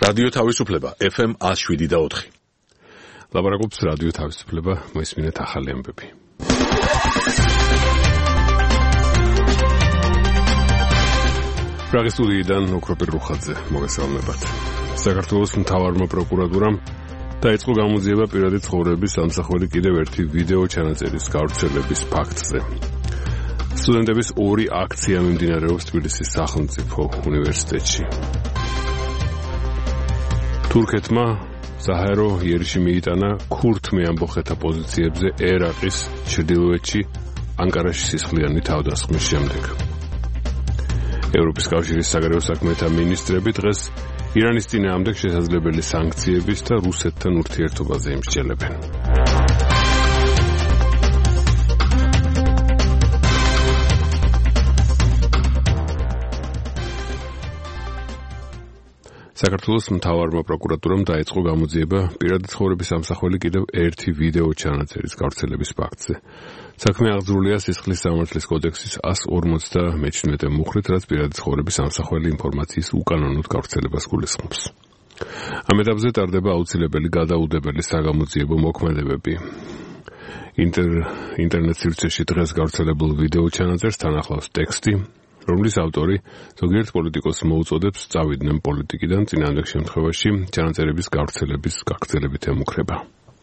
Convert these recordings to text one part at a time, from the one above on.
რადიო თავისუფლება FM 107.4. ლაპარაკობს რადიო თავისუფლება, მოისმინეთ ახალი ამბები. პრაღის სტუდიიდან ოქროპირ რუხაძე მოგესალმებათ. საქართველოს მთავარმა პროკურატურამ დაიწყო გამოძიება პირადი ცხოვრების ამსახველი კიდევ ერთი ვიდეო ჩანაწერის გავრცელების ფაქტზე. სტუდენტების ორი აქცია მიმდინარეობს თბილისის სახელმწიფო უნივერსიტეტში. თურქეთმა საჰაერო იერიში მიიტანა ქურთ მეამბოხეთა პოზიციებზე ერაყის ჩრდილოეთში ანკარაში სისხლიანი თავდასხმის შემდეგ. ევროპის კავშირის საგარეო საქმეთა მინისტრები დღეს ირანის წინააღმდეგ შესაძლებელი სანქციების და რუსეთთან ურთიერთობაზე იმსჯელებენ. საქართველოს მთავარმა პროკურატურამ დაიწყო გამოძიება პირადი ცხოვრების ამსახველი კიდევ ერთი ვიდეო ჩანაწერის გავრცელების ფაქტზე. საქმე აღძრულია სისხლის სამართლის კოდექსის 157 მუხრით, რაც პირადი ცხოვრების ამსახველი ინფორმაციის უკანონოდ გავრცელებას გულისხმობს. ამ ეტაპზე ტარდება აუცილებელი გადაუდებელი საგამოძიებო მოქმედებები. ინტერნეტ სივრცეში დღეს გავრცელებულ ვიდეო ჩანაწერს თან ახლავს ტექსტი, რომლის ავტორი ზოგიერთ პოლიტიკოსს მოუწოდებს წავიდნენ პოლიტიკიდან, წინააღმდეგ შემთხვევაში ჩანაწერების გავრცელების გაგრძელებით ემუქრება.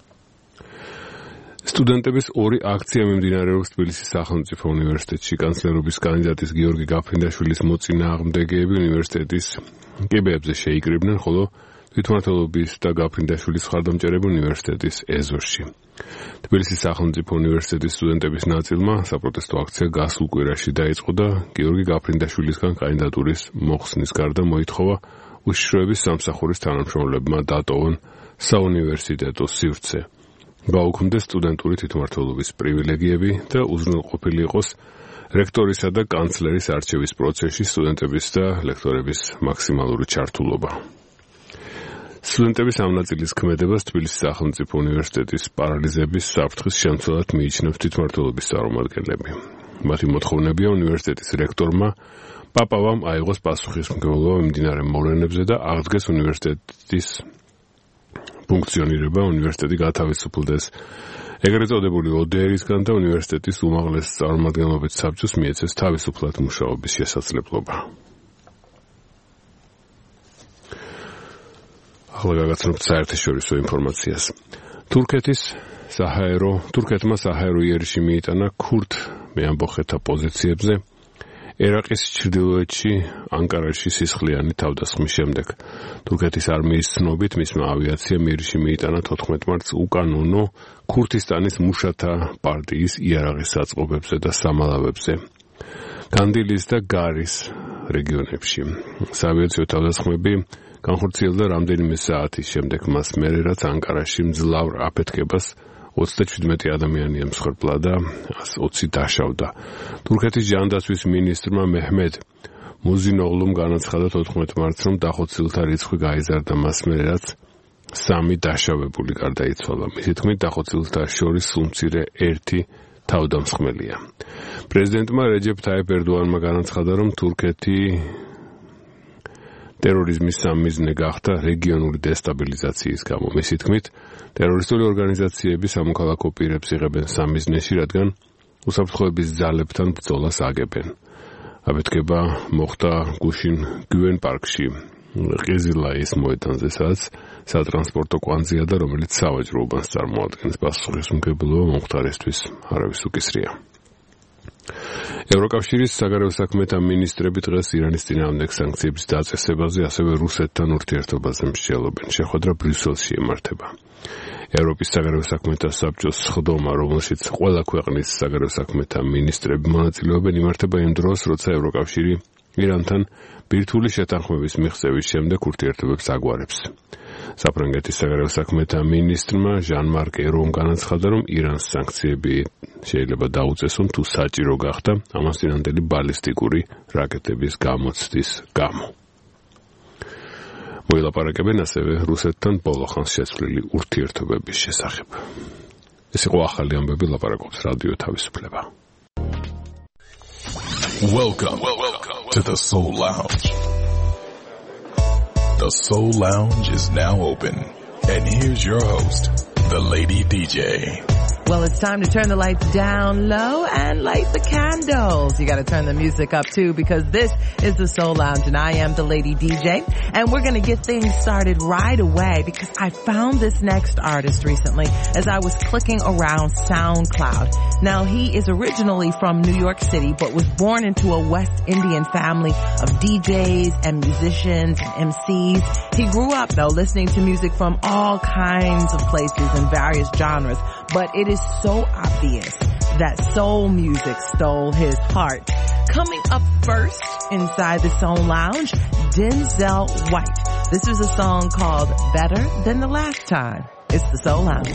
სტუდენტების ორი აქცია მიმდინარეობს თბილისის სახელმწიფო უნივერსიტეტში. კანცლერობის კანდიდატის გიორგი გაფრინდაშვილის მოწინააღმდეგეები უნივერსიტეტის კიბეებზე შეიკრიბნენ, ხოლო თვითმმართველობის და გაფრინდაშვილის მხარდამჭერები უნივერსიტეტის ეზოში. თბილისის სახელმწიფო უნივერსიტეტის სტუდენტების ნაწილმა საპროტესტო აქცია გასულ კვირაში დაიწყო და გიორგი გაფრინდაშვილისგან კანდიდატურის მოხსნის გარდა მოითხოვა უშიშროების სამსახურის თანამშრომლებმა დატოვონ საუნივერსიტეტო სივრცე. გაუქმდეს სტუდენტური თვითმმართველობის პრივილეგიები და უზრუნველყოფილი იყოს რექტორისა და კანცლერის არჩევის პროცესში სტუდენტების და ლექტორების მაქსიმალური ჩართულობა. სტუდენტების ამ ნაწილის ქმედებას თბილისის სახელმწიფო უნივერსიტეტის პარალიზების საფრთხის შემცველად მიიჩნევს თვითმმართველობის წარმომადგენლები. მათი მოთხოვნებია უნივერსიტეტის რექტორმა პაპავამ აიღოს პასუხისმგებლობა მიმდინარე მოვლენებზე და აღდგეს უნივერსიტეტის ფუნქციონირება, უნივერსიტეტი გათავისუფლდეს ეგრეთ წოდებული ODR-ისგან და უნივერსიტეტის უმაღლეს წარმომადგენლობით საბჭოს მიეცეს თავისუფლად მუშაობის შესაძლებლობა. ახლა გაგაცნობთ საერთაშორისო ინფორმაციას. თურქეთმა საჰაერო იერიში მიიტანა ქურთ მეამბოხეთა პოზიციებზე ერაყის ჩრდილოეთში ანკარაში სისხლიანი თავდასხმის შემდეგ. თურქეთის არმიის ცნობით მისმა ავიაციამ იერიში მიიტანა 14 მარტს უკანონო ქურთისტანის მუშათა პარტიის იარაღის საწყობებზე და სამალავებზე განდილის და გარის რეგიონებში. საავიაციო თავდასხმები განხორციელდა რამდენიმე საათის შემდეგ მას მერე, რაც ანკარაში მძლავრ აფეთქებას 37 ადამიანი ემსხვერპლა და 120 დაშავდა. თურქეთის ჯანდაცვის მინისტრმა მეჰმედ მუზინოღლუმ განაცხადა 14 მარტს, რომ დახოცილთა რიცხვი გაიზარდა მას მერე, რაც 3 დაშავებული გარდაიცვალა. მისი თქმით, დახოცილთა შორის სულ მცირე ერთი თავდამსხმელია. პრეზიდენტმა რეჯეფ თაიფ ერდოანმა განაცხადა, რომ თურქეთი ტერორიზმის სამიზნე გახდა რეგიონული დესტაბილიზაციის გამო. მისი თქმით, ტერორისტული ორგანიზაციები სამოქალაქო პირებს იღებენ სამიზნეში, რადგან უსაფრთხოების ძალებთან ბრძოლას აგებენ. აფეთქება მოხდა გუშინ გვიენ პარკში, ყიზილაის მოედანზე, სადაც სატრანსპორტო კვანძია და რომელიც სავაჭრო უბანს წარმოადგენს. პასუხისმგებლობა მომხდარისთვის არავის უკისრია. ევროკავშირის საგარეო საქმეთა მინისტრები დღეს ირანის წინააღმდეგ სანქციების დაწესებაზე, ასევე რუსეთთან ურთიერთობაზე მსჯელობენ. შეხვედრა ბრიუსელში ემართება. ევროპის საგარეო საქმეთა საბჭოს სხდომა, რომელშიც ყველა ქვეყნის საგარეო საქმეთა მინისტრები მონაწილეობენ, იმართება იმ დროს, როცა ევროკავშირი ირანთან ბირთვული შეთანხმების მიღწევის შემდეგ ურთიერთობებს აგვარებს. საფრანგეთის საგარეო საქმეთა მინისტრმა ჟან-მარკ ერომ განაცხადა, რომ ირანს სანქციები შეიძლება დაუწესონ, თუ საჭირო გახდა ამას წინანდელი ბალისტიკური რაკეტების გამოცდის გამო. მოილაპარაკებენ ასევე რუსეთთან ბოლოხანს შეცვლილი ურთიერთობების შესახებ. ეს იყო ახალი ამბები, ლაპარაკობს რადიო თავისუფლება. Welcome to the Soul Lounge. The Soul Lounge is now open. And here's your host, the Lady DJ. Well, it's time to turn the lights down low and light the candles. You got to turn the music up too, because this is the Soul Lounge and I am the Lady DJ, and we're going to get things started right away because I found this next artist recently as I was clicking around SoundCloud. Now, he is originally from New York City, but was born into a West Indian family of DJs and musicians and MCs. He grew up though listening to music from all kinds of places and various genres, but it is so obvious that soul music stole his heart. Coming up first inside the Soul Lounge, Denzel White. This is a song called Better Than the Last Time. It's the Soul Lounge.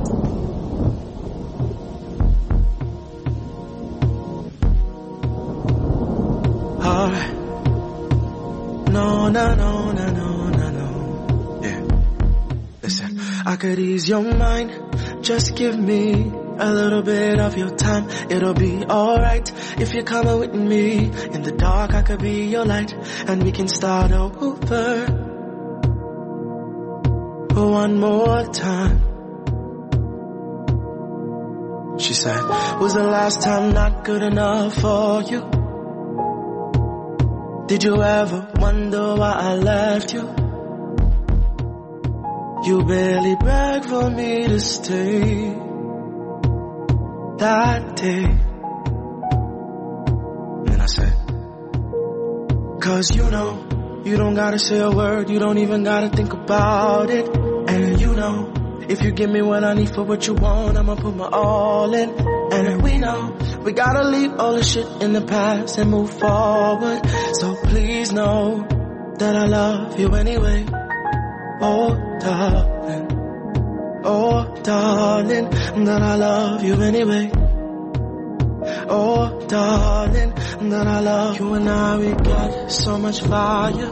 No. Yeah. Listen, I could ease your mind. Just give me a little bit of your time. It'll be alright if you're coming with me. In the dark I could be your light, and we can start over one more time. She said, was the last time not good enough for you? Did you ever wonder why I left you? You barely begged for me to stay that day. And I said, cause you know, you don't gotta say a word, you don't even gotta think about it. And you know, if you give me what I need for what you want, I'ma put my all in. And we know, we gotta leave all the shit in the past and move forward. So please know that I love you anyway. Oh darling, that I love you anyway. Oh darling, that I love you. And I, we got so much fire.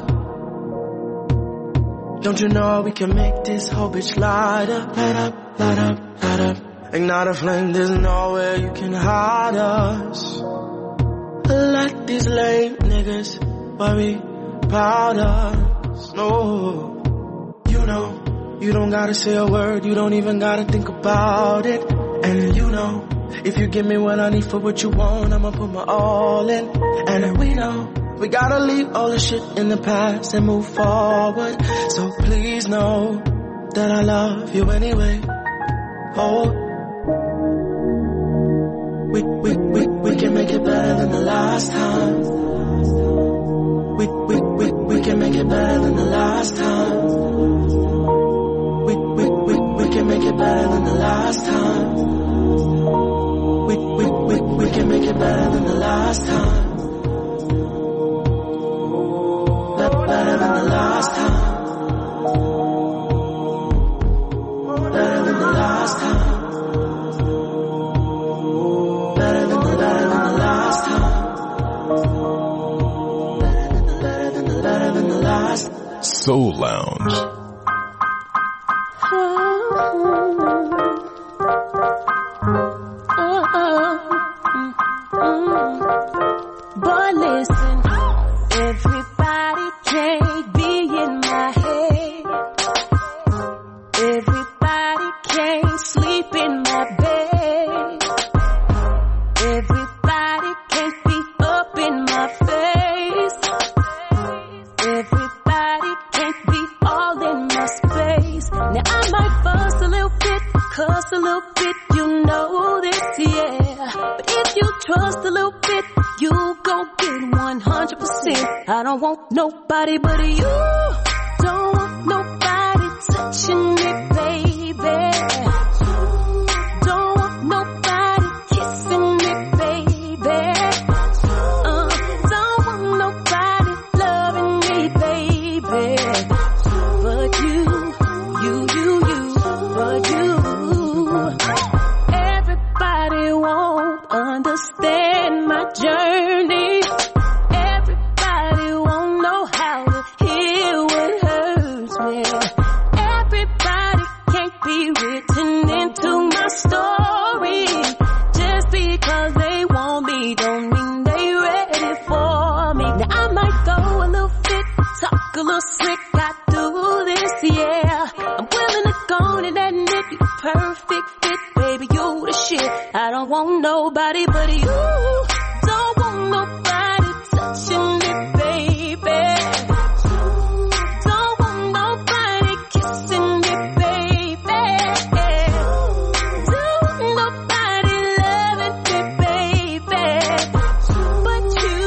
Don't you know we can make this whole bitch light up? Light up, light up, light up. Ignite a flame, there's nowhere you can hide us. Let these lame niggas worry about us. No, you know, you don't gotta say a word, you don't even gotta think about it. And you know, if you give me what I need for what you want, I'ma put my all in. And we know, we gotta leave all the shit in the past and move forward. So please know that I love you anyway. Oh, we can make it better than the last time. We can make it better than the last time. We can make it better than the last time. We can make it better than the last time. Better than the last time. Better than the last time. Better than the last time. Better than the last. Soul Lounge. But listen, everybody can't be in my head. Everybody can't sleep in my bed. Everybody can't be up in my face. Everybody can't be all in my space. Now I might fuss a little bit, cuss a little bit, you know this, yeah. But if you trust a little bit, you gon' get 100%. I don't want nobody but you. Don't want nobody touching me, baby. Don't want nobody kissing me, baby. Don't want nobody loving me, baby. But you, but you. Everybody won't understand my journey. Everybody won't know how to heal what hurts me. Everybody can't be written into my story. Just because they want me don't mean they ready for me. Now I might go a little fit, talk a little slick, got nobody but you. Don't want nobody touching me, baby. Don't want nobody kissing me, baby. Don't want nobody loving me, baby. But you,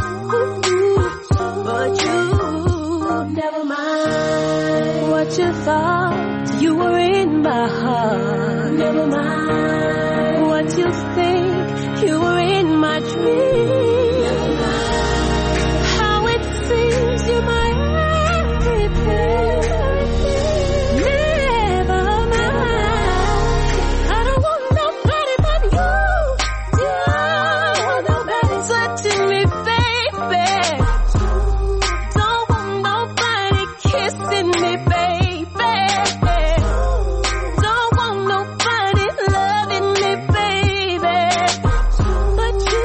but you. Never mind what you thought, you were in my heart. Never mind what you think, you were in my dreams. Never mind how it seems you're my everything. Never mind, I don't want nobody but you. Yeah, nobody touching me, baby. Don't want nobody kissing me, baby. Don't want nobody loving me, baby. But you,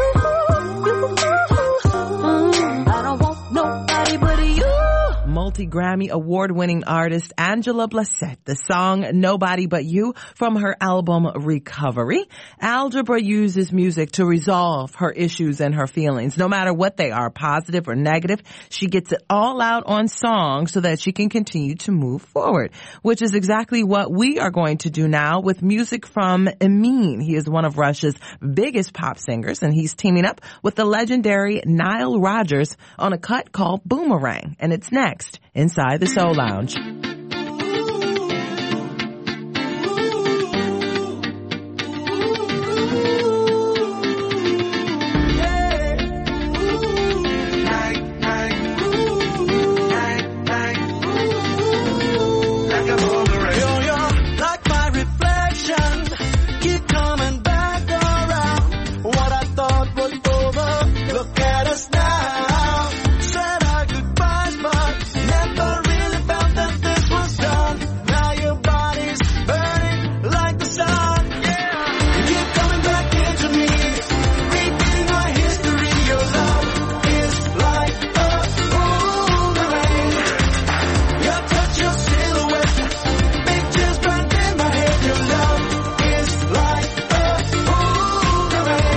I don't want nobody but you. Multi-Grammy award-winning artist Angela Bassett, the song Nobody But You from her album Recovery. Algebra uses music to resolve her issues and her feelings, no matter what they are, positive or negative. She gets it all out on songs so that she can continue to move forward, which is exactly what we are going to do now with music from Emin. He is one of Russia's biggest pop singers, and he's teaming up with the legendary Nile Rodgers on a cut called Boomerang. And it's next inside the Soul Lounge. Like my reflection, keep coming back around. What I thought was over, look at us now. Said our goodbyes, but never really felt that this was done. Now your body's burning like the sun. Yeah, you keep coming back into me, repeating our history. Your love is like a boomerang. Your touch, your silhouette, pictures burned in my head. Your love is like a boomerang.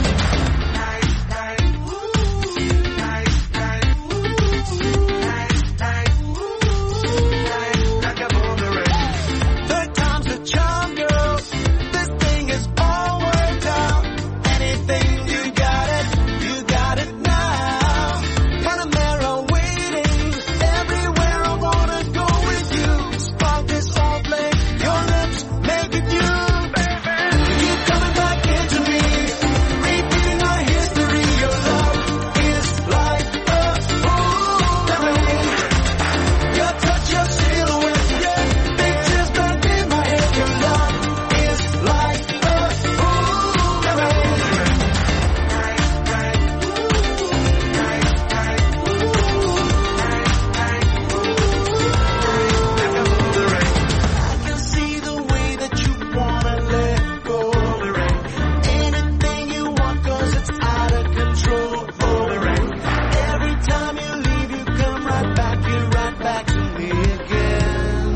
Third time's the charm, girl. This thing is all worked out. Anything, you got it now. Panamera waiting, everywhere I wanna go with you. Spark this all flame, your lips make it you. Keep coming back into me, repeating our history. Your love is like a boomerang. Your touch, your silhouette, pictures burned in my head. Your love is like a boomerang. I can see the way that you wanna let go. Anything you want, 'cause it's out of control. Every time you leave, you come right back, you're right back to me again.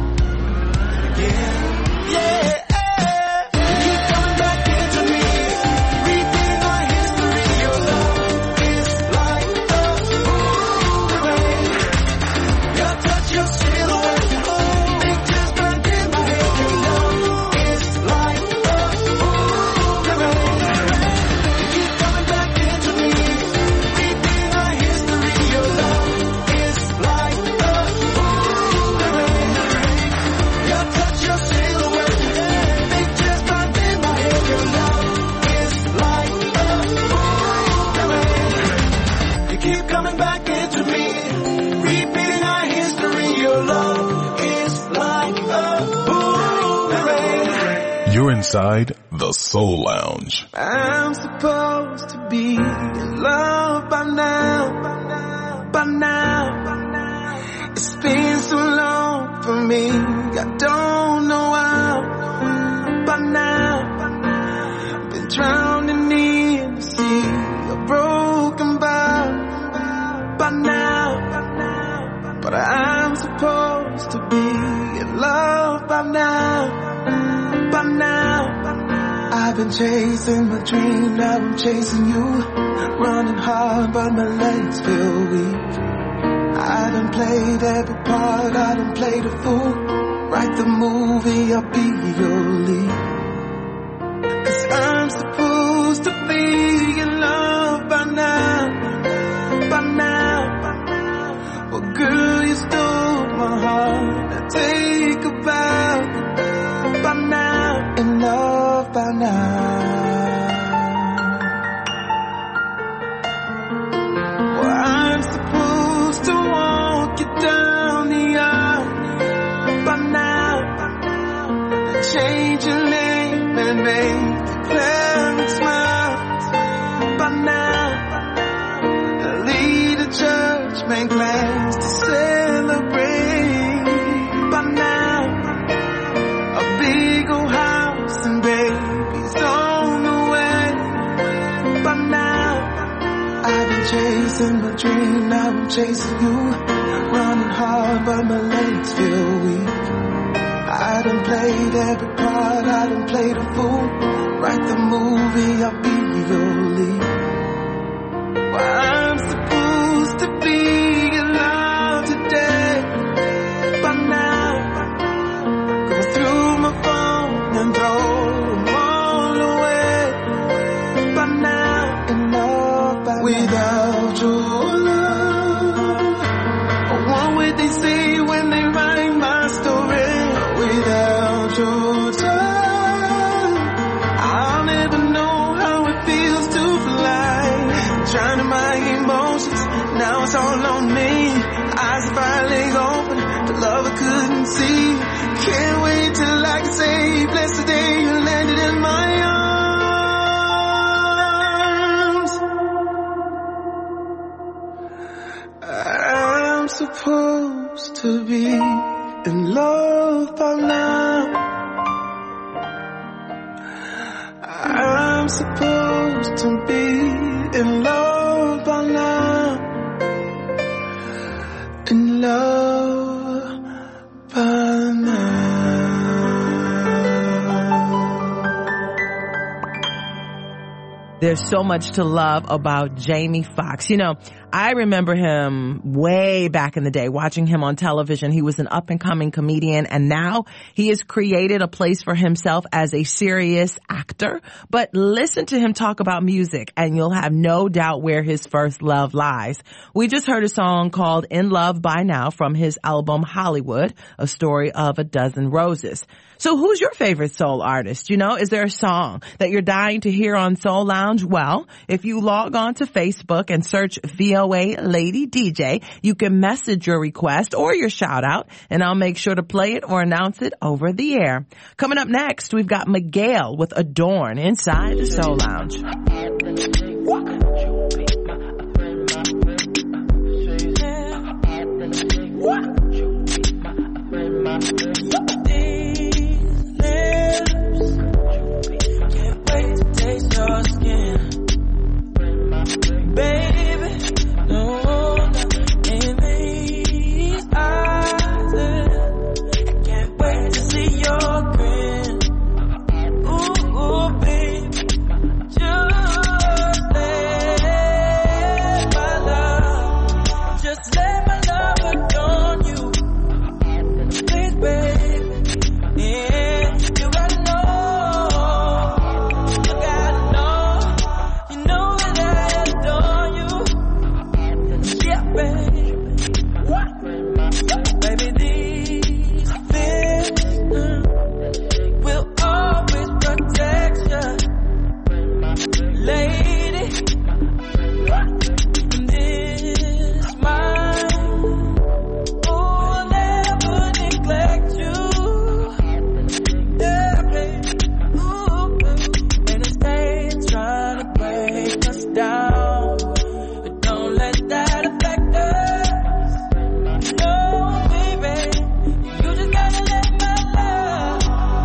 Yeah. Keep coming back into me, repeating our history. Your love is like a boomerang. Your touch, your silhouette, pictures burned in my head. Your love is like a boomerang. Keep coming back into me, repeating our history. Your love is like a boomerang. Your touch, your silhouette, pictures burned in my head. Your love is like a boomerang. You keep coming back into me, repeating our history. Your love is like a boomerang. You're inside the Soul Lounge. I'm supposed to be in love by now. It's been so long for me, I don't know how. By now, been drowning in the sea, a broken bow. By now, but I'm supposed to be in love by now. I've been chasing my dream, now I'm chasing you. Running hard, but my legs feel weak. I done played every part, I done played a fool. Write the movie, I'll be your lead. 'Cause I'm supposed to be in love by now, by now. Well, girl, you stole my heart. I take a bow. By now, in love by now. Well, I'm supposed to walk you down the aisle. By now, change your name and make the cleric smile. By now, lead a church, make plans to celebrate. By now, a big old house and babies on the way. By now, I've been chasing my dream, now I'm chasing you. Running hard, but my legs feel weak. I done played every part, I done played a fool. Write the movie, I'll be your lead. Well, I'm supposed to be in love today. By now, go through my phone and throw them all away. By now, in love by without your love. What would they say when they write my story? Without your touch, I'll never know how it feels to fly. Trying to my emotions, now it's all on me. Eyes are finally open, the love I couldn't see. Can't wait till I can say, bless the day you landed in my arms. I'm supposed to be in love by now. I'm supposed to be in love by now. In love by now. There's so much to love about Jamie Foxx. You know, I remember him way back in the day, watching him on television. He was an up-and-coming comedian, and now he has created a place for himself as a serious actor. But listen to him talk about music, and you'll have no doubt where his first love lies. We just heard a song called In Love by Now from his album Hollywood, a story of a dozen roses. So who's your favorite soul artist? You know, is there a song that you're dying to hear on Soul Lounge? Well, if you log on to Facebook and search VOA Lady DJ, you can message your request or your shout out, and I'll make sure to play it or announce it over the air. Coming up next, we've got Miguel with Adorn inside the Soul Lounge. Can't wait to taste your skin, baby. No, in these eyes, I can't wait to see your grin. Ooh, baby, just let my love adorn you, please, baby. Yeah, you gotta know, you know that I adore you. Yeah, baby. What? Baby, these feelings will always protect you, lady. And this mind will never neglect you. Yeah, baby. Ooh, and it stays trying to break us down, but don't let that affect us. No, baby, you just gotta let my love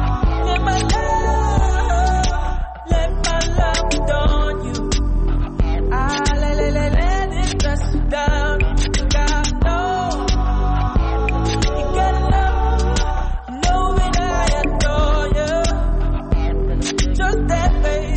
adorn you. I let it dress you down. You gotta know, you gotta know that I adore you. Just that, baby.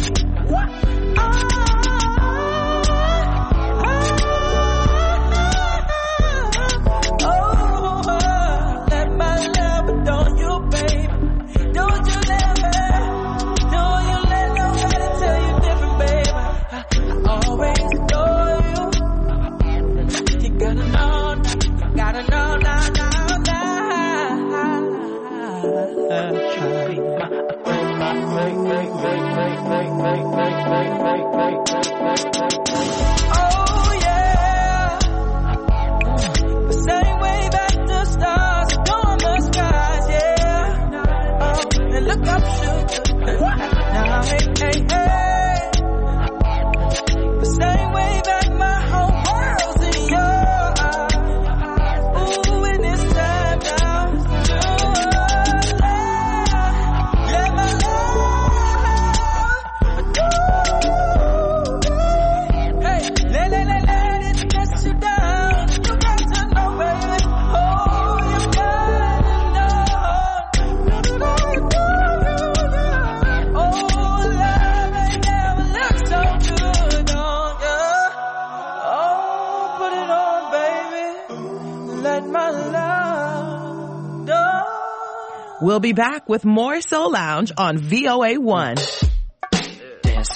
We'll be back with more Soul Lounge on VOA1. Dance.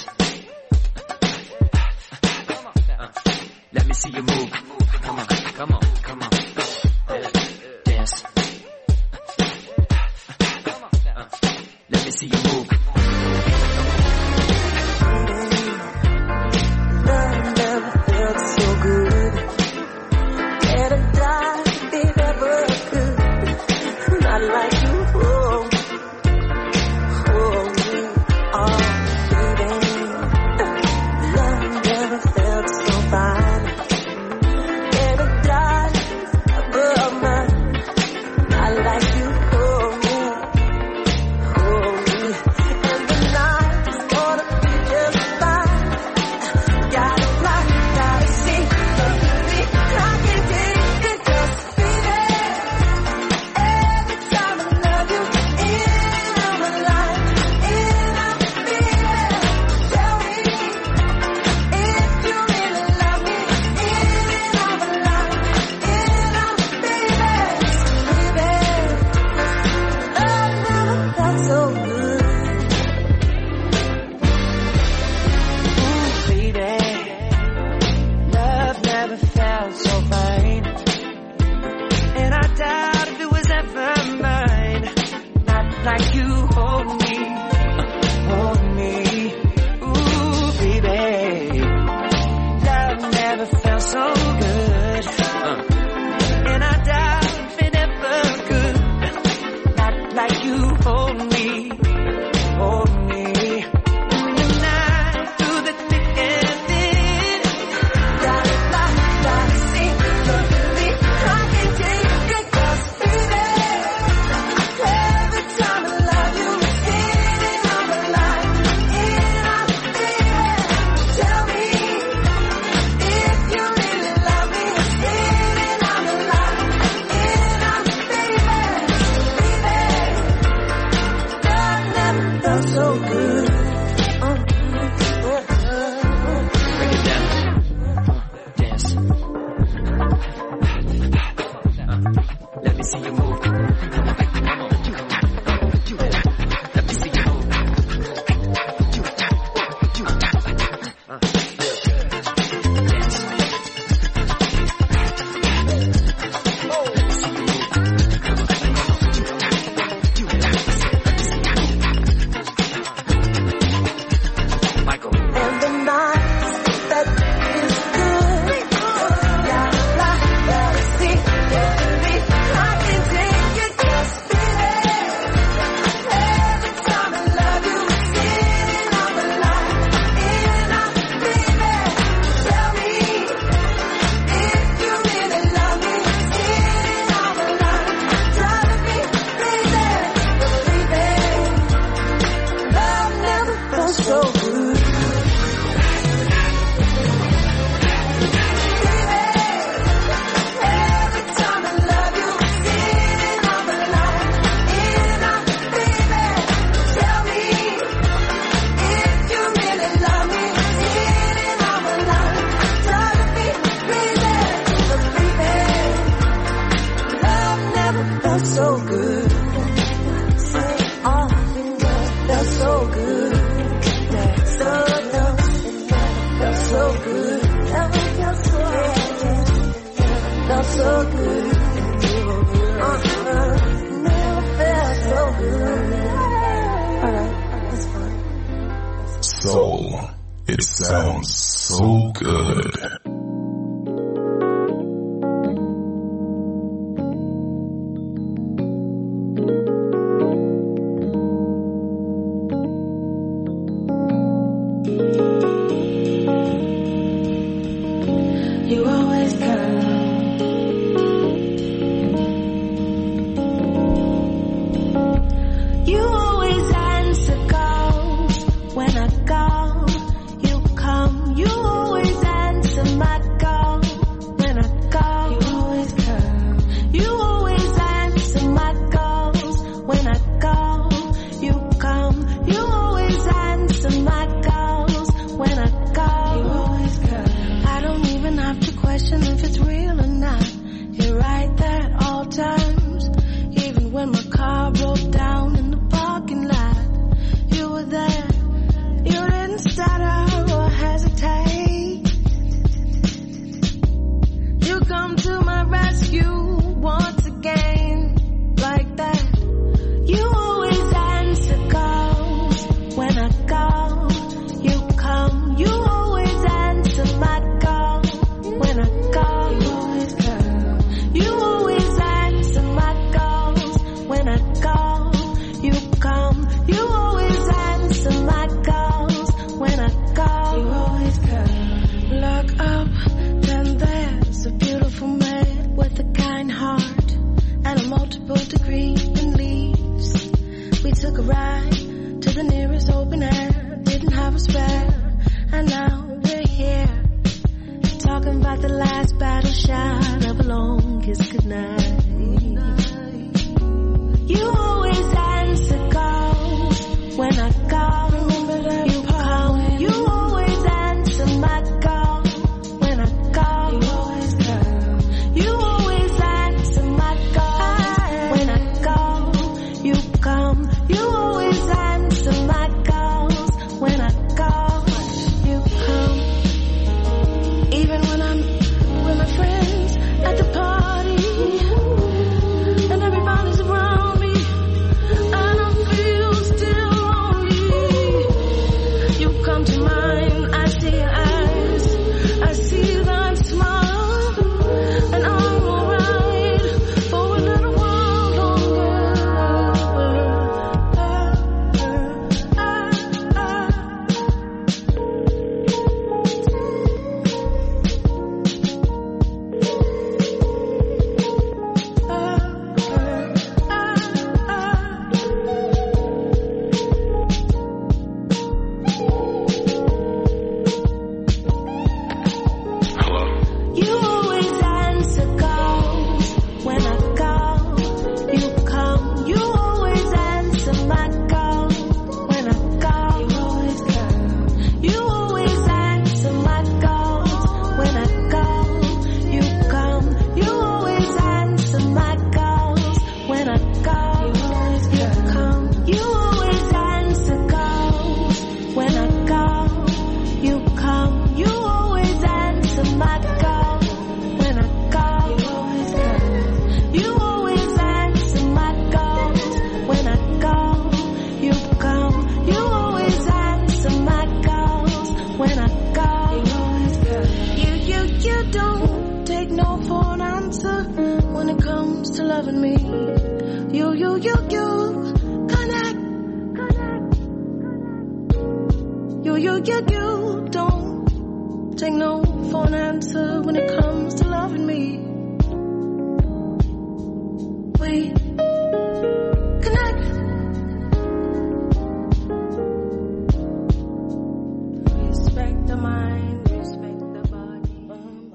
Let me see you move. Come on, come on, come on. Dance. Let me see you move. Love never felt so good. Can't have died if it ever could. Not like you. Soul. It sounds so good. You always come. You always answer calls when I call. You come. You always answer my like the last battle shot of a long kiss goodnight. You always answer calls when I call. You call. You always answer my call when I call. You always answer my call when I call. You come. You always answer my calls when I call. You come. Even when I'm with my friends at the party and everybody's around me, I don't feel still lonely. You come to mind, I see your eyes, I see that smile, and I'm alright for a little while longer. You always answer calls when I call. You come. You always answer my call when I call. You always answer my calls when I call. You come. You always answer my calls when I call. You come. You always answer calls when I call. You come. You always answer my call when I call. You always answer my calls when I call. You come. You always answer my calls when I call. You don't take no for an answer when it comes to loving me. You connect. You don't take no for an answer when it comes to loving me. We connect. Respect the mind, respect the body.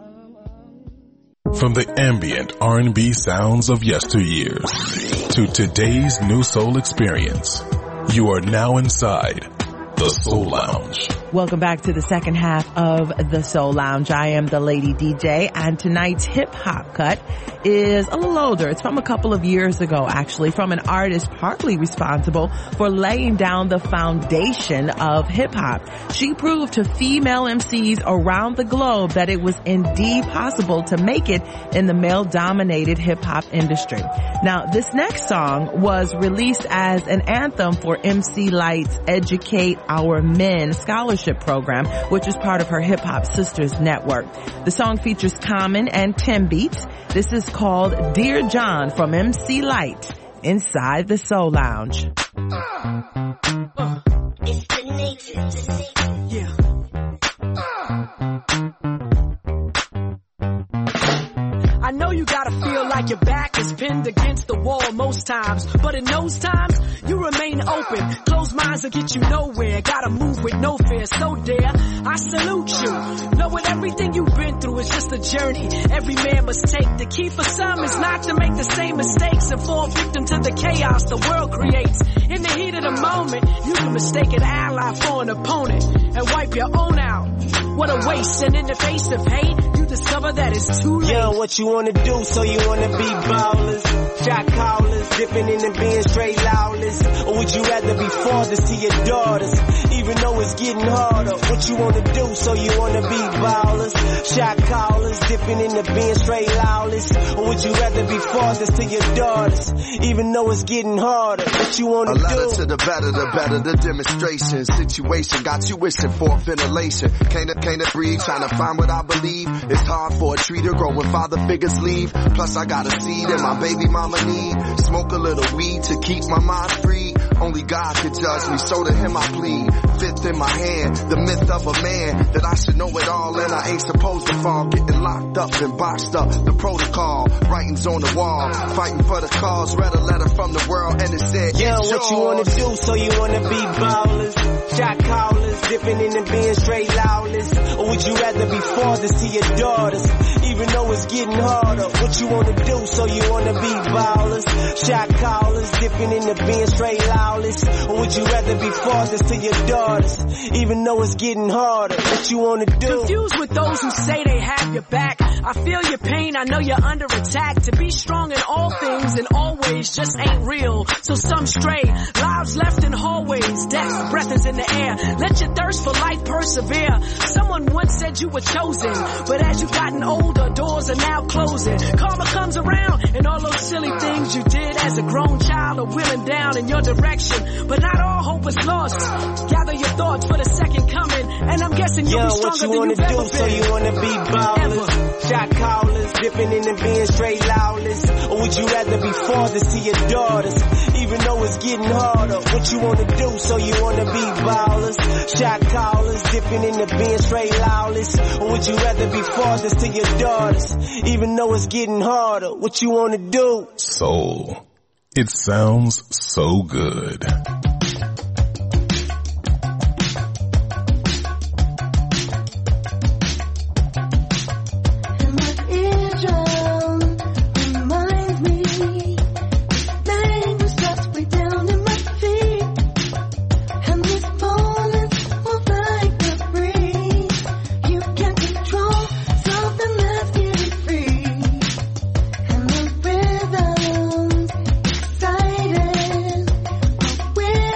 From the ambient R&B sounds of yesteryears to today's new soul experience, you are now inside the Soul Lounge. Welcome back to the second half of the Soul Lounge. I am the Lady DJ, and tonight's hip hop cut is a little older. It's from a couple of years ago, actually, from an artist partly responsible for laying down the foundation of hip hop. She proved to female MCs around the globe that it was indeed possible to make it in the male-dominated hip hop industry. Now, this next song was released as an anthem for MC Lyte's Educate Our Men scholarship program, which is part of her Hip Hop Sisters network. The song features Common and Tim Beats. This is called Dear John from MC Lyte inside the Soul Lounge. It's the nature. Yeah. I know you gotta feel like your back is pinned against the wall most times, but in those times, you remain open. Closed minds will get you nowhere. Gotta move with no fear, so dare I salute you. Knowing everything you've been through is just a journey every man must take. The key for some is not to make the same mistakes and fall victim to the chaos the world creates. In the heat of the moment, you can mistake an ally for an opponent and wipe your own out. What a waste, and in the face of hate, you discover that it's too late. Yo, what you wanna do, so you wanna be ballers, shot callers, dipping in and being straight lawless? Or would you rather be fathers to your daughters, even though it's getting harder? What you wanna do, so you wanna be ballers, shot callers, dipping in and being straight lawless? Or would you rather be fathers to your daughters, even though it's getting harder? What you wanna do? A letter to the better, the demonstration. Situation got you wishing for ventilation. Can't breathe, trying to find what I believe. It's hard for a tree to grow when father figures leave. Plus I got a seed and my baby mama need. Smoke a little weed to keep my mind free. Only God could judge me, so to him I plead. Fifth in my hand, the myth of a man, that I should know it all and I ain't supposed to fall. Getting locked up and boxed up, the protocol. Writings on the wall, fighting for the cause. Read a letter from the world and it said, yeah, what yours. You wanna do, so you wanna be ballers, shot callers, dipping in and being straight lawless? Or would you rather be fathers to your daughters? Even though it's getting harder, what you wanna do? So you wanna be ballers, shot callers, dipping in the bin straight lawless? Or would you rather be fathers to your daughters? Even though it's getting harder, what you wanna do? Confused with those who say they have your back. I feel your pain, I know you're under attack. To be strong in all things and always just ain't real. So some stray, lives left in hallways, death's breath is in the air. Let your thirst for life persevere. Someone once said you were chosen, but as you've gotten older, doors are now closing. Karma comes around, and all those silly things you did as a grown child are wheeling down in your direction. But not all hope is lost. Gather your thoughts for the second coming, and I'm guessing you'll be stronger than you've ever been. So you wanna be ballers, shot callers, dipping in the bin straight lawless? Or would you rather be fathers to your daughters? Even though it's getting harder, what you wanna do? So you wanna be ballers, shot callers, dipping in the bin straight lawless? Or would you rather be fathers to your daughters? Even though it's getting harder, what you wanna do? Soul. It sounds so good. Excited, but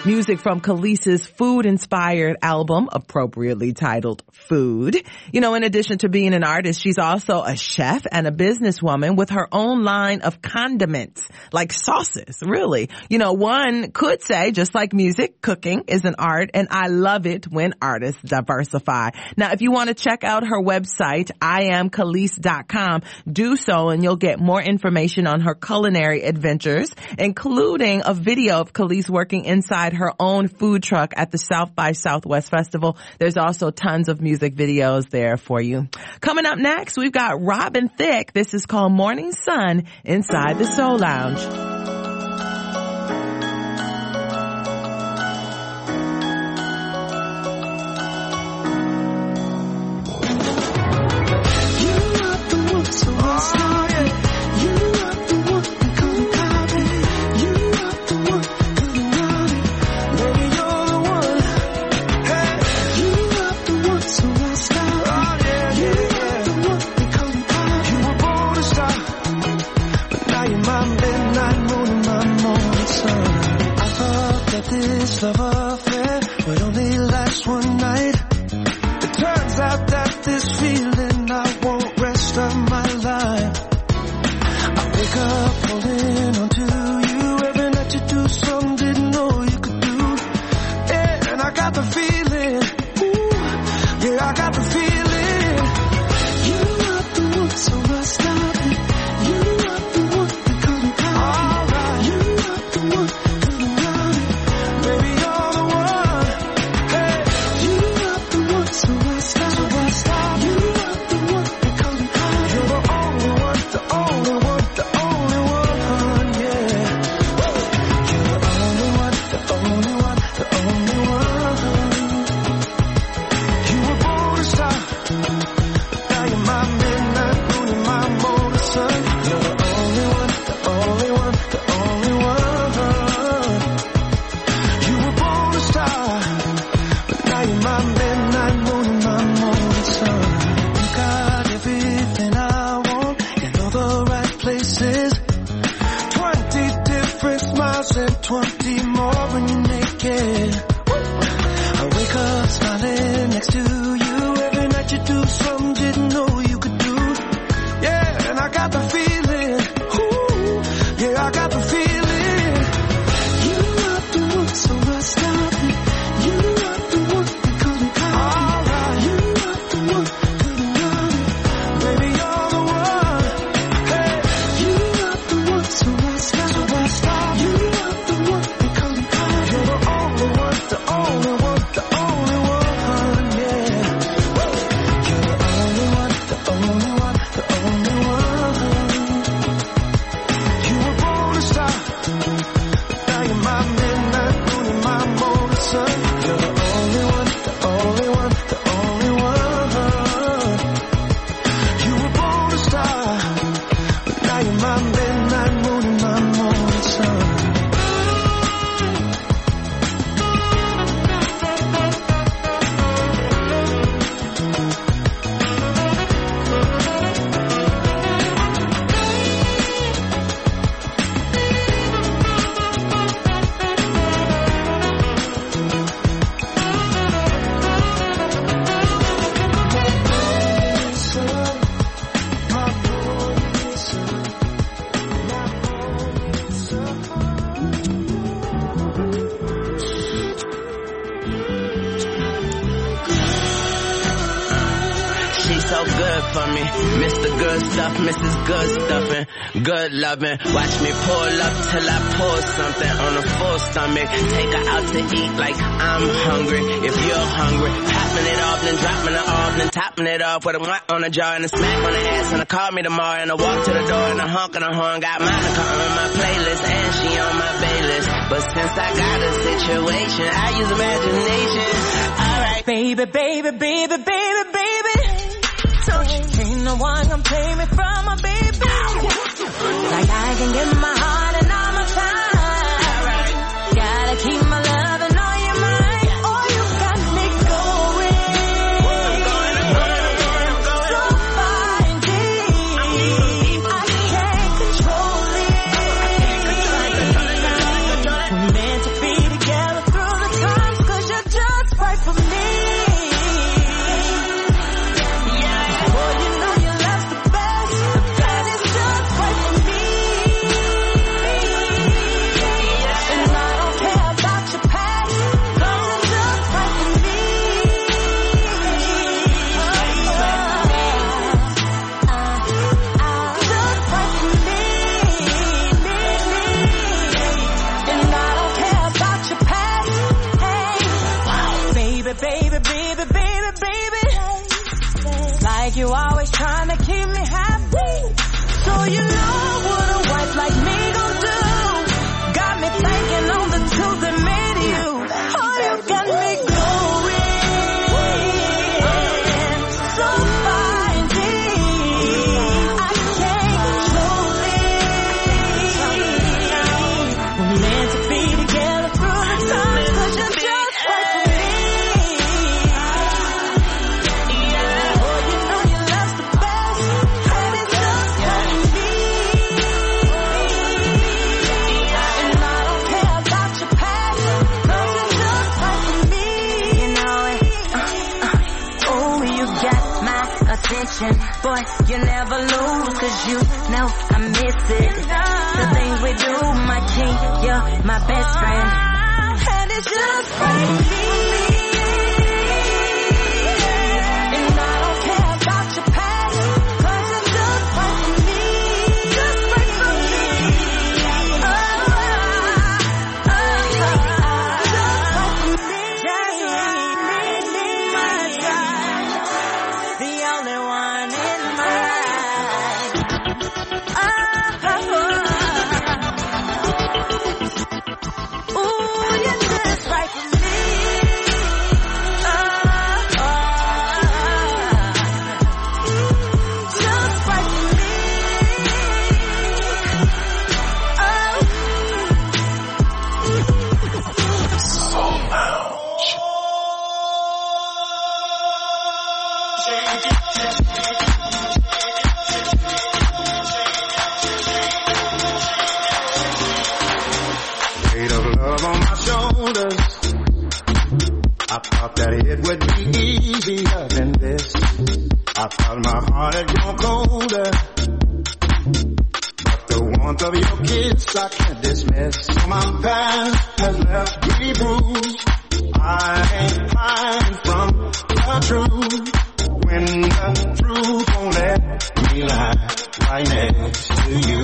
Music from Khalees's food-inspired album, appropriately titled Food. You know, in addition to being an artist, she's also a chef and a businesswoman with her own line of condiments, like sauces, really. You know, one could say, just like music, cooking is an art, and I love it when artists diversify. Now, if you want to check out her website, IamKhalees.com, do so, and you'll get more information on her culinary adventures, including a video of Khalees working inside her own food truck at the South by Southwest Festival. There's also tons of music videos there for you. Coming up next, we've got Robin Thicke. This is called Morning Sun inside the Soul Lounge. Love affair would only last one night. It turns out that this feeling I won't rest of my life. I wake up holding on to you. Every night you do something didn't know you could do. Yeah, and I got the feeling. Ooh, yeah, I got the feeling. You are the one, so I stop it. You are the one, we couldn't call it. Alright, you are the one, couldn't run it. Baby, you're the one. Hey, you are the one, so I stop. You are the one, we couldn't call it. You're the only one, the only one, the only one, yeah. You're the only one, the only one, the only one. You were born to star. Now you're my midnight moon and my morning sun. You're the only one, the only one, the only one. You were born a star, but now you're my midnight moon and my morning sun. You got everything I want in all the right places. 20 different smiles and 20 more when you make it. I wake up smiling next to you. Every night you do something didn't know you could do. Yeah, and I got the feeling. Ooh, yeah, I got the feeling. You are the one, so I stop it. You are the one, we couldn't call it. Alright, you are the one, couldn't run it. Baby, you're the one. Hey, you are the one, so I stop. You are the one, we couldn't call it. You're the only one, the only one, the only one, yeah. You're the only one, the only one, the only one. You were born a star. Now you're my midnight moon and my morning sun. You're the only one, the only one, the only one. You were born a star, but now you're my midnight moon and my morning sun. She's so good for me. Mr. Good Stuff, Mrs. Good Stuffing, good loving. Watch me pull up till I pull something on a full stomach. Take her out to eat like I'm hungry. If you're hungry, popping it off, then dropping it off, then topping it off with a mwah on the jaw and a smack on the ass. And I call me tomorrow and I walk to the door and I honk and I horn. Got Monica on my playlist and she on my baylist. But since I got a situation, I use imagination. Alright, Baby, baby, baby, baby, baby. Don't you ain't no one gonna play me from my baby. Like I can give my heart and all my time. Gotta keep my love and all your mind. Oh, you got me going. So far and deep. I can't control it. We're meant to be together through you know what a wife like me gon' do? Got me thinking on the two that made you. Oh, you got me going so fine deep. I can't control it. We're meant to be together through the times, 'cause you're just right for me. Oh, you know your love's the best, and it's just right for me. And I don't care about your past, 'cause you're just right for me. You know it. Oh, you got my attention. Boy, you never lose, 'cause you know I miss it. The things we do, my king, you're my best friend. And it's just right for me. And I don't care about your past, 'cause you're just right for me. Just right for me. Just right for me. My God, the only one in my life. Ooh, you're just right for me. Just right for me. Soul Lounge. Weight of love on my shoulders. I thought that it would be easier than this. I thought my heart had grown colder, but the warmth of your kiss I can't dismiss. So my past has left me bruised. I ain't hiding from the truth. When the truth won't let me lie right next to you.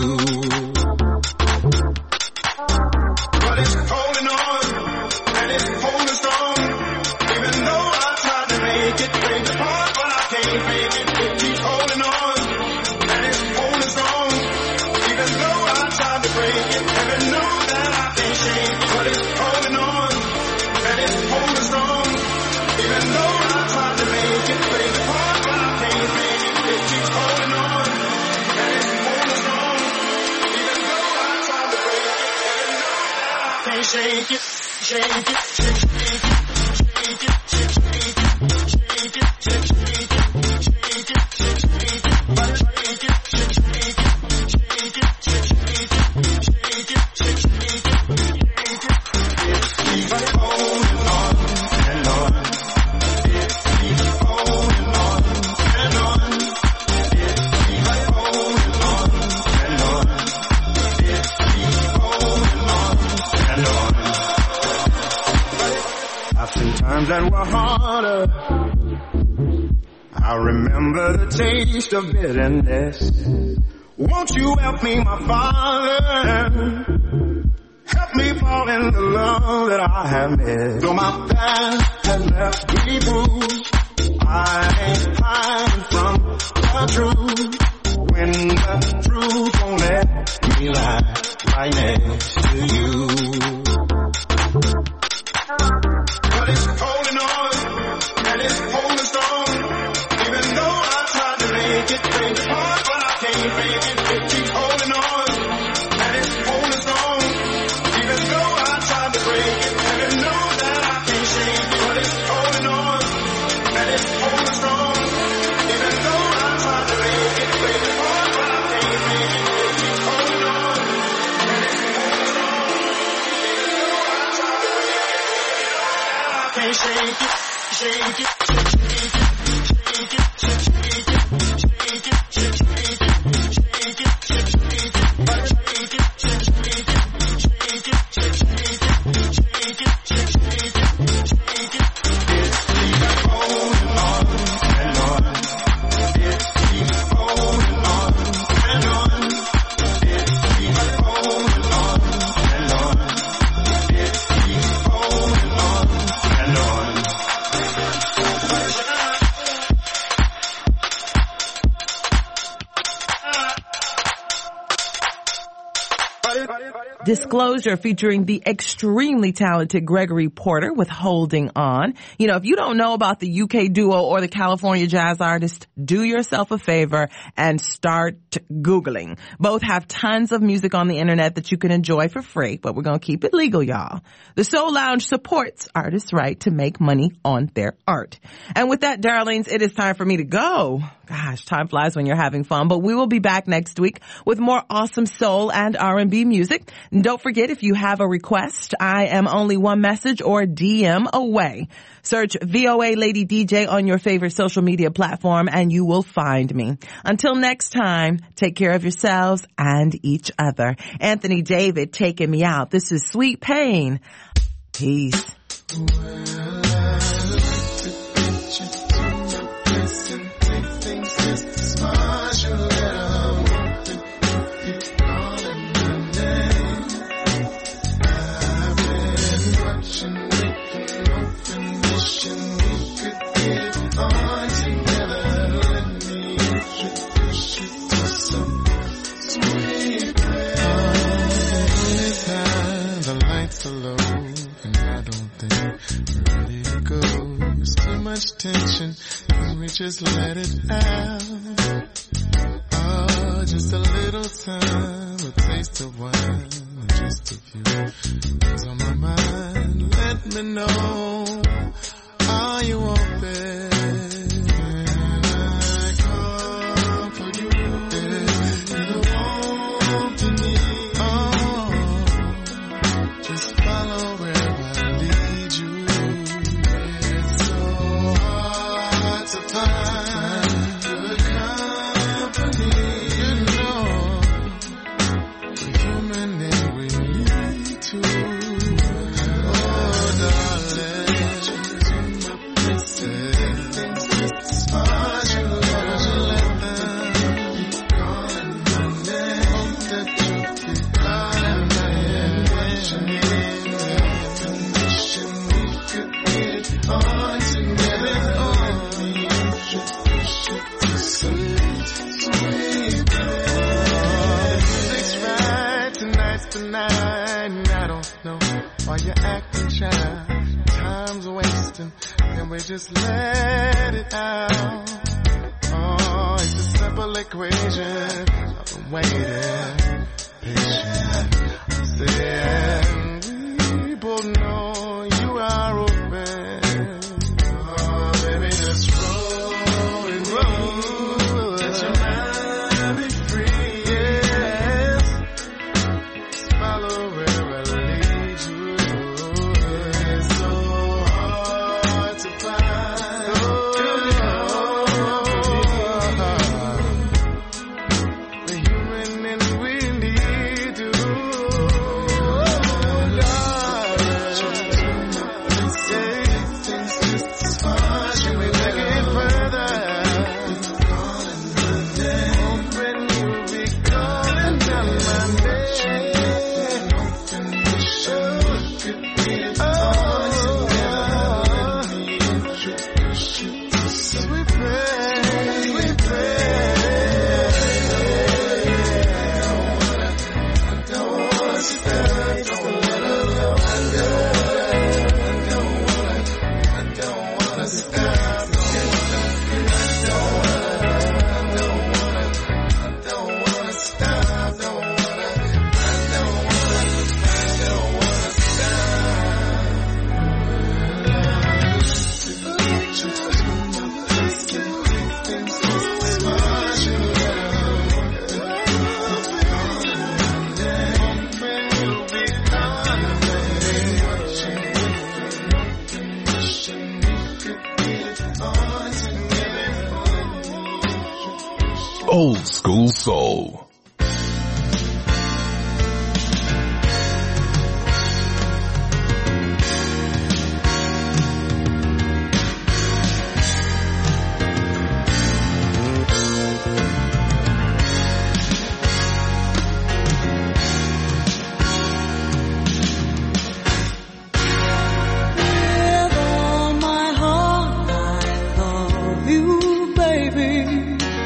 But it's holding on, and it's holding strong. Even though I tried to make it, break apart, but I can't make it. It keeps holding on, and it's holding strong. Even though I tried to break it, heaven knows that I can't shake it. But it's holding on, and it's holding strong. Even though I tried to make it, break apart, but I can't make it. It keeps holding on, and it's holding strong. Even though I tried to break it, heaven knows that I can't shake it, shake it, shake it, shake it, shake it, shake it, shake it, shake it, shake it, shake it, but shake it, shake it, shake it, shake it, shake it, shake it, it keeps holding on and on. It keeps holding on and on. It keeps holding on and on. It keeps holding on and on. I've seen times that were harder. I remember the taste of bitterness. Won't you help me, my Father? Help me fall in the love that I have missed. Though my past has left me bruised, I ain't hiding from the truth. When the truth won't let me lie right next to you. But it's holding on, and it's holding strong. Even though I tried to make it, break apart, but I can't make it. It keeps holding on, and it's holding strong. Even though I tried to break it, heaven knows that I can't shake it. But it's holding on, and it's holding strong. Even though I tried to make it, break apart, but I can't make it. It keeps holding on, and it's holding strong. Even though I tried to break it, I can't shake it, shake it, shake it, shake it, shake it, shake it, shake it, shake it, shake it, shake it, but shake it, shake it, shake it, shake it, shake it, shake it, shake it. It keeps holding on and on. It keeps holding on and on. It keeps holding on and on. It keeps holding on and on. Disclosure featuring the extremely talented Gregory Porter with Holding On. You know, if you don't know about the UK duo or the California jazz artist, do yourself a favor and start Googling. Both have tons of music on the internet that you can enjoy for free, but we're going to keep it legal, y'all. The Soul Lounge supports artists' right to make money on their art. And with that, darlings, it is time for me to go. Gosh, time flies when you're having fun, but we will be back next week with more awesome soul and R&B music. And don't forget, if you have a request, I am only one message or DM away. Search VOA Lady DJ on your favorite social media platform and you will find me. Until next time, take care of yourselves and each other. Anthony David taking me out. This is Sweet Pain. Peace. Tension, can we just let it out? Oh, just a little time, a taste of wine, just a few things on my mind. Let me know, are you open? I call for you, you're the one to me. Oh, just follow where I lead you. Just let it out. Oh, it's a simple equation. I've been waiting, patient. Saying we both know you are open. Oh, baby, just roll and roll. Let your mind be free. Yes, just follow where I lead you. It's so hard to find. Old School Soul.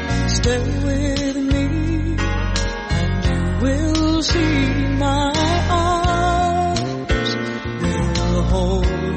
Stay with me and you will see my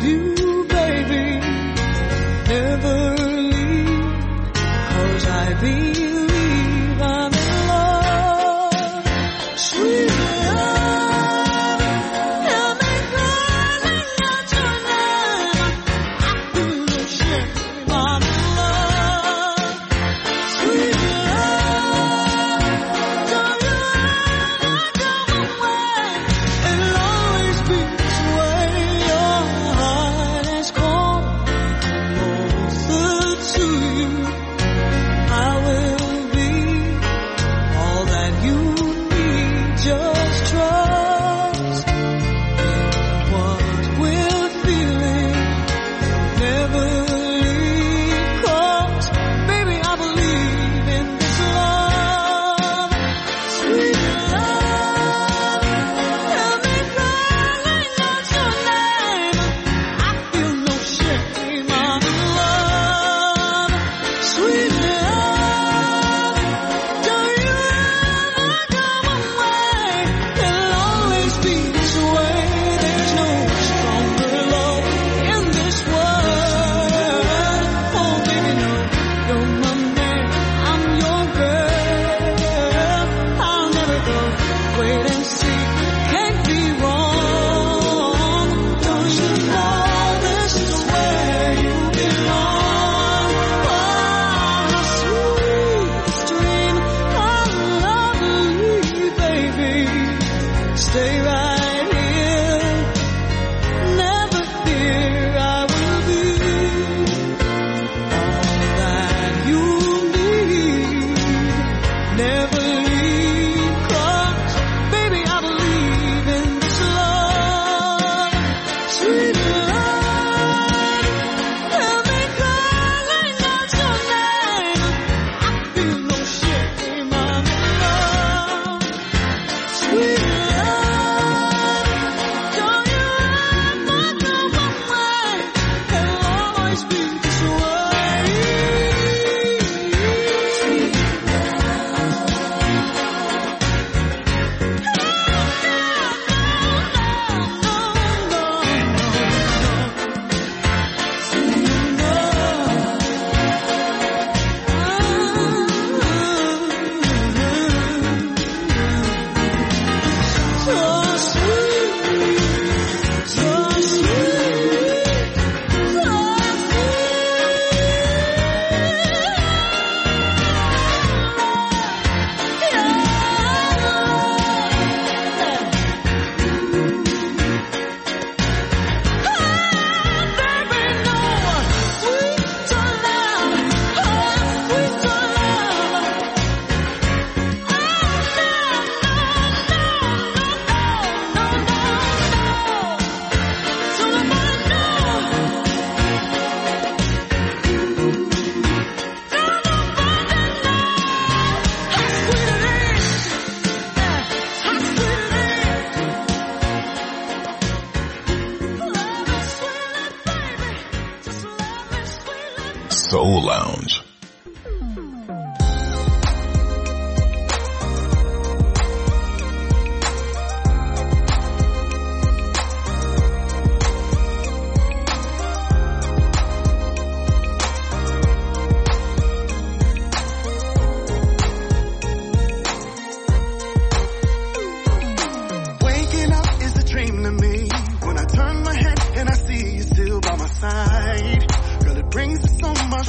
with you, baby. Never leave, 'cause I believe I'm in love. Sweet love, help me calling out your name. I feel no shame, I'm in love. Sweet love, don't you ever go away. It'll always be this way. Your heart has come closer to you. I will be all that you need. Just trust what we're feeling. Never leave, 'cause baby I believe in this love. Sweet love, help me calling out your name. I feel no shame, I'm in love. Sweet love, don't you ever go away. It'll always be this way. There's no stronger love in this world. Oh baby, no, you're my man, I'm your girl. I'll never go. Wait and see, can't be wrong. Don't you know this is where you belong? Oh, my sweetest dream, my lovely baby. Stay right here, never fear, I will be all that you need. Never leave, 'cause baby I believe in this love. Sweet love, help me calling out your name. I feel no shame, I'm in love. Sweet love, don't you ever go away. It'll always be this way. Sweet so sweet, so sweet, Soul Lounge. Waking up is a dream to me. When I turn my head and I see you still by my side, girl, it brings me so much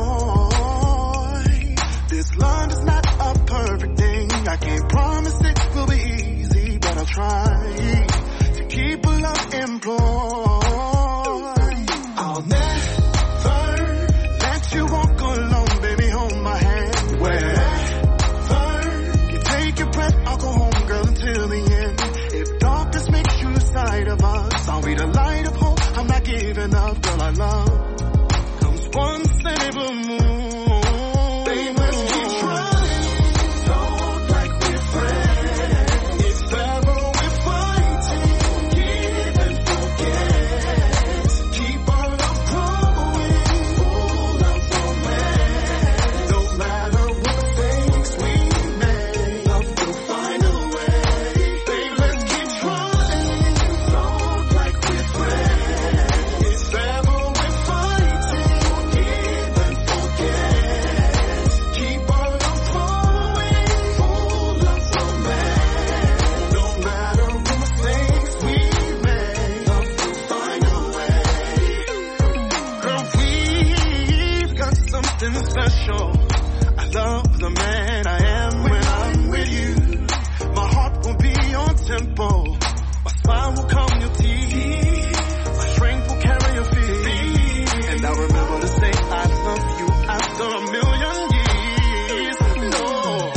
joy. This love is not a perfect thing. I can't promise it will be easy, but I'll try to keep a love employed. I'll never let you walk alone, baby, hold my hand. Wherever you take your breath, I'll go home, girl, until the end. If darkness makes you lose sight of us, I'll be the light of hope. I'm not giving up, girl, I love comes once in a blue moon. Babe, let's keep trying. Talk like we're friends. If ever we're fighting, give and forget. Keep our love growing, full of romance. No matter what mistakes we make, love will find a way. Babe, let's keep trying. Talk like we're friends. that's for sure. I love the man I am when I'm with you. My heart will be on tempo. My smile will calm your teeth. My strength will carry your feet. And I'll remember to say I love you after a million years. No,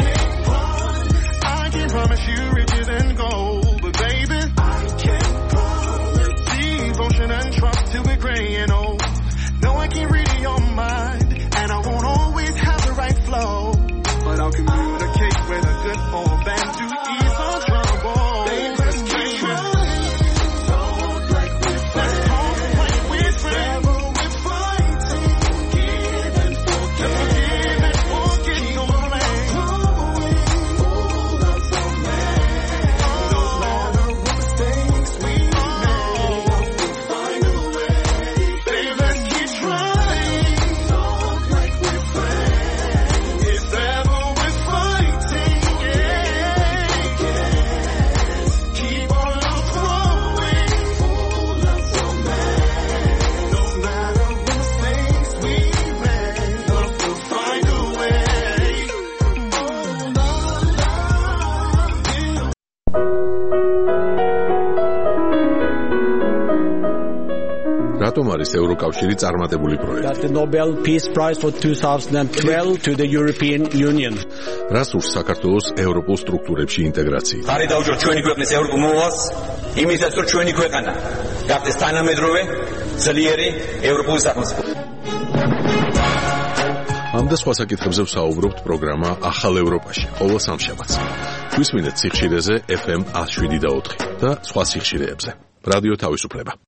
I can't promise you riches and gold, but baby, I can promise devotion and trust till we're gray and old. No, I can't read your mind, and I won't always have the right flow, but I'll communicate with a good old band to ease all trouble. Baby, let's keep trying. Talk like we're friends. Talk like we're friends. We're fighting. Give and forget. Give and forget. Keep on growing. Full of romance. No matter what mistakes we make, we'll find a way. Baby, let's keep trying. Talk like we're friends. If ever we're fighting, keep on growing. Full of romance. No matter what mistakes we make, we'll find a way. რატომ არის ევროკავშირი წარმატებული პროექტი? Got the Nobel Peace Prize for 2012 to the European Union. რას უშ საქართველოს ევროპულ სტრუქტურებში ინტეგრაცია? ხარი დაუჭირთ ჩვენი ქვეყნის ევროპულ მოვალს, იმისათვის რომ ჩვენი ქვეყანა გახდეს თანამედროვე, ძლიერი ევროპული სახელმწიფო. ამ და სხვა საკითხებზე ვსაუბრობთ პროგრამა ახალ ევროპაში, ყოველ სამშაბათს. გვისმინეთ სიხშირეზე FM 107.4 და სხვა სიხშირეებზე. რადიო თავისუფლება.